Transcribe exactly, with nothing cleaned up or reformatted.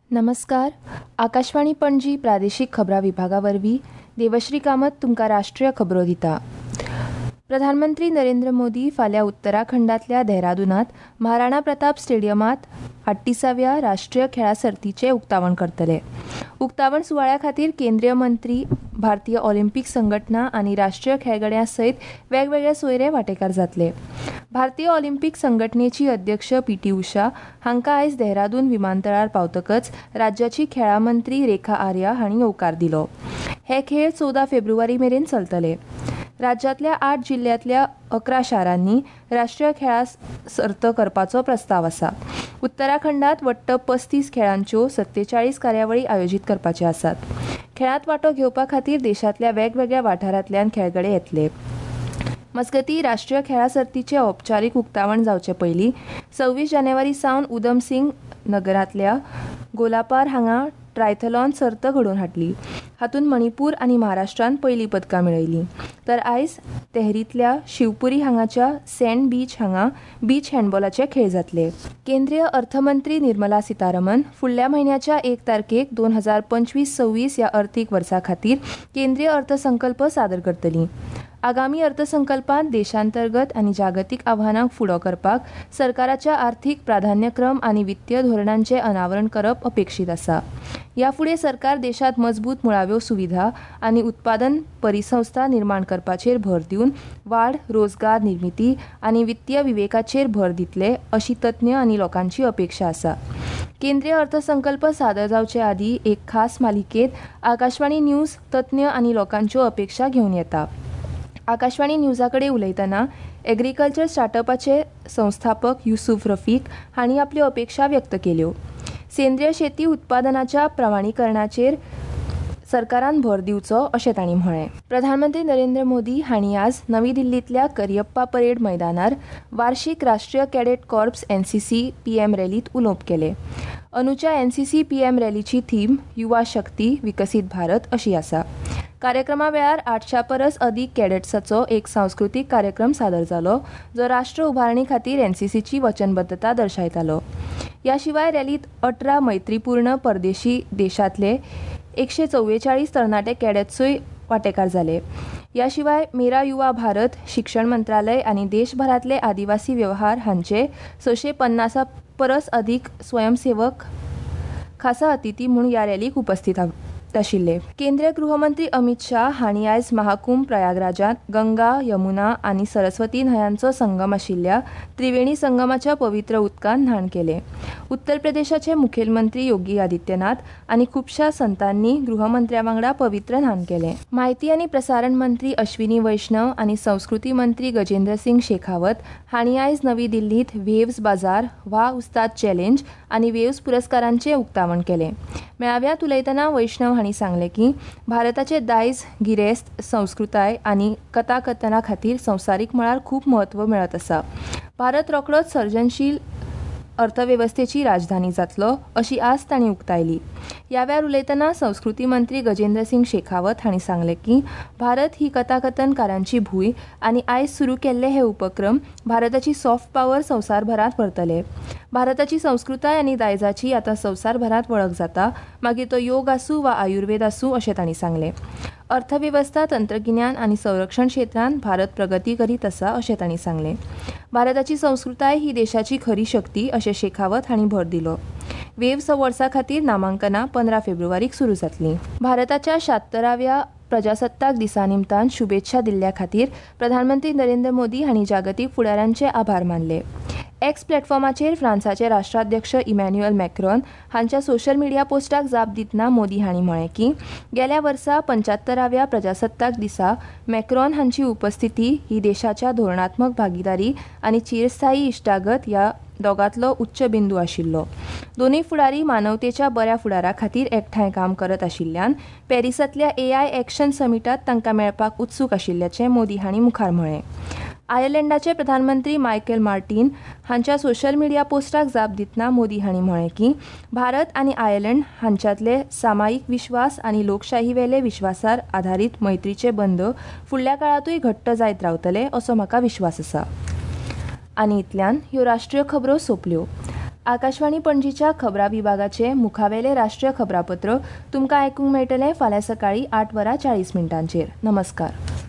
नमस्कार. आकाशवाणी पणजी प्रादेशीक खबरां विभागा वरवीं देवश्री कामत तुमकां राष्ट्रीय खबरो दिता. प्रधानमंत्री नरेंद्र मोदी फाल्यां उत्तराखंडांतल्या देहरादूनांत महाराणा प्रताप स्टेडियमांत अठ्ठिसाव्या राष्ट्रीय खेळां सर्तीचें उक्तावण करतले. उक्तावण सुवाळ्या खातीर केंद्रीय मंत्री, भारतीय ऑलिंपीक संघटना आनी राष्ट्रीय खेळगड्यां सयत वेगवेगळे सोयरे वांटेकार जातले. भारतीय ऑलिंपीक संघटनेची अध्यक्ष पी टी उषा हांकां आयज देहरादून विमानतळार पावतकच राज्याची खेळां मंत्री रेखा आर्या हांणी येवकार दिलो. हे खेळ चवदा फेब्रुवारी मेरेन चलतले. राज्यांतल्या आठ जिल्ल्यांतल्या अकरा शारांनी राष्ट्रीय खेळां सर्त करपाचो प्रस्ताव आसा. उत्तराखंडांत वट्ट पस्तीस खेळांच्यो सत्तेचाळीस कार्यावळी आयोजीत करपाचे आसात. खेळांत वांटो घेवपा खातीर देशांतल्या वेगवेगळ्या वाठारांतल्यान खेळगडे येतले. मजगतीं राष्ट्रीय खेळां सर्तीचें औपचारीक उक्तावण जावचे पयलीं सव्वीस जानेवारी सावन उधम सिंग नगरांतल्या गोलापार हांगा ट्रायथलॉन सर्त घडोवन हाडली. हातूंत मणिपूर आनी महाराष्ट्रान पयलीं पदकां मेळयलीं. तर आयज तेहरींतल्या शिवपुरी हांगाच्या सँड बीच हांगा बीच हँडबॉलाचे खेळ जातले. केंद्रीय अर्थमंत्री निर्मला सीतारमण फुडल्या म्हयन्याच्या एक तारखेक दोन हजार पंचवीस सव्वीस ह्या अर्थीक वर्सा खातीर केंद्रीय अर्थसंकल्प सादर करतली. आगामी अर्थसंकल्पांत देशांतर्गत आनी जागतीक आव्हानांक फुडो करपाक सरकाराच्या आर्थीक प्राधान्यक्रम आनी वित्तीय धोरणांचें अनावरण करप अपेक्षीत आसा. ह्या फुडें सरकार देशांत मजबूत मुळाव्यो सुविधा आनी उत्पादन परिसंस्था निर्माण करपाचेर भर दिवन वाड, रोजगार निर्मिती आनी वित्तीय विवेकाचेर भर दितले अशी तज्ञ आनी लोकांची अपेक्षा आसा. केंद्रीय अर्थसंकल्प सादर जावचे आदीं एक खास मालिकेंत आकाशवाणी न्यूज तज्ञ आनी लोकांच्यो अपेक्षा घेवन येता. आकाशवाणी न्यूजा कडेन उलयतना एग्रीकल्चर स्टार्टअपाचे संस्थापक युसूफ रफीक हांणी आपल्यो अपेक्षा व्यक्त केल्यो. सेंद्रीय शेती उत्पादनाच्या प्रमाणीकरणाचेर सरकारान भर दिवचो अशें तांणी म्हळें. प्रधानमंत्री नरेंद्र मोदी हांणी आज नवी दिल्लींतल्या करियप्पा परेड मैदानार वार्षिक राष्ट्रीय कॅडेट कॉर्प्स एनसीसी पीएम रॅलीत उलोवप केलें. अंदूच्या एनसीसी पीएम रॅलीची थीम युवा शक्ती विकसीत भारत अशी आसा. कार्यक्रमा वेळार आठशा परस अदीक कॅडेट्सांचो एक सांस्कृतीक कार्यक्रम सादर जालो, जो राष्ट्र उभारणी खातीर एनसीसीची वचनबद्धता दर्शायतालो. ह्या शिवाय रॅलीत अठरा मैत्रीपूर्ण परदेशी देशांतले एकशे चव्वेचाळीस तरणाटे कॅडेट्सूय वांटेकार जाले. ह्या शिवाय मेरा युवा भारत, शिक्षण मंत्रालय आनी देशभरांतले आदिवासी वेवहार हांचे सशे पन्नासा परस अदीक स्वयंसेवक खासा अतिथी म्हूण ह्या रॅलीक उपस्थित आशिल्ले. केंद्रीय गृहमंत्री अमित शाह हांणी आयज महाकुंभ प्रयागराजांत गंगा, यमुना आनी सरस्वती न्हंयांचो संगम आशिल्ल्या त्रिवेणी संगमाच्या पवित्र उदकांत न्हाण केलें. उत्तर प्रदेशाचे मुखेलमंत्री योगी आदित्यनाथ आनी खुबशा संतांनी गृहमंत्र्या वांगडा पवित्र न्हाण केलें. म्हायती आनी प्रसारण मंत्री अश्विनी वैष्णव आनी संस्कृती मंत्री गजेंद्र सिंग शेखावत हांणी आयज नवी दिल्लींत वेव्हज बाजार, व्हा उस्ताद चॅलेंज आनी वेव्हज पुरस्कारांचें उक्तावण केलें. मेळाव्यांत उलयतना वैष्णव हांणी सांगलें की भारताचे दायज गिरेस्त, संस्कृताय आनी कथाकथना खातीर संवसारीक मळार खूब म्हत्व मेळत आसा. भारत रोखडोच सर्जनशील अर्थवेवस्थेची राजधानी जातलो अशी आस तांणी उक्तायली. ह्या वेळार उलयतना संस्कृती मंत्री गजेंद्र सिंग शेखावत हांणी सांगलें की भारत ही कथाकथनकारांची भूंय आनी आयज सुरू केल्ले हे उपक्रम भारताची सॉफ्ट पॉवर संवसारभरांत व्हरतले. भारताची संस्कृताय आनी दायजाची आतां संवसारभरांत वळख जाता, मागीर तो योग आसूं वा आयुर्वेद आसूं अशें तांणी सांगलें. अर्थवेवस्था, तंत्रगिन्यान आनी संरक्षण क्षेत्रांत भारत प्रगती करीत आसा अशें तांणी सांगलें. भारताची संस्कृताय ही देशाची खरी शक्ती अशें शेखावत हांणी भर दिलो. वेव्हज वर्सा खातीर नामांकनां पंदरा फेब्रुवारीक सुरू जातलीं. भारताच्या शात्तराव्या प्रजासत्ताक दिसा निमतान शुभेच्छा दिल्ल्या खातीर प्रधानमंत्री नरेंद्र मोदी हांणी जागतीक फुडाऱ्यांचे आभार मानले. एक्स प्लॅटफॉर्माचेर फ्रांसाचे राष्ट्राध्यक्ष इमॅन्युएल मॅक्रॉन हांच्या सोशल मिडिया पोस्टाक जाप दितना मोदी हांणी म्हळें की गेल्या वर्सा पंच्यात्तराव्या प्रजासत्ताक दिसा मॅक्रॉन हांची उपस्थिती ही देशाच्या धोरणात्मक भागीदारी आनी चिरस्थायी इश्टागत ह्या दोगांतलो उच्च बिंदू आशिल्लो. दोनूय फुडारी मानवतेच्या बऱ्या फुडारा खातीर एकठांय काम करत आशिल्ल्यान पॅरिसांतल्या एआय एक्शन समिटांत तांकां मेळपाक उत्सूक आशिल्ल्याचें मोदी हांणी मुखार म्हळें. आयर्लंडाचे प्रधानमंत्री मायकेल मार्टीन हांच्या सोशल मिडिया पोस्टाक जाप दितना मोदी हांणी म्हळें की भारत आनी आयर्लंड हांच्यातले सामायिक विश्वास आनी लोकशायेवेले विश्वासार आधारीत मैत्रीचे बंद फुडल्या काळातूय घट्ट जायत रावतले असो म्हाका विश्वास आसा. आनी इतल्यान ह्यो राष्ट्रीय खबरो सोंपल्यो. आकाशवाणी पणजीच्या खबरां विभागाचे मुखावेले राष्ट्रीय खबरापत्र तुमकां आयकूंक मेळटलें फाल्यां सकाळीं आठ वरां चाळीस मिनटांचेर. नमस्कार.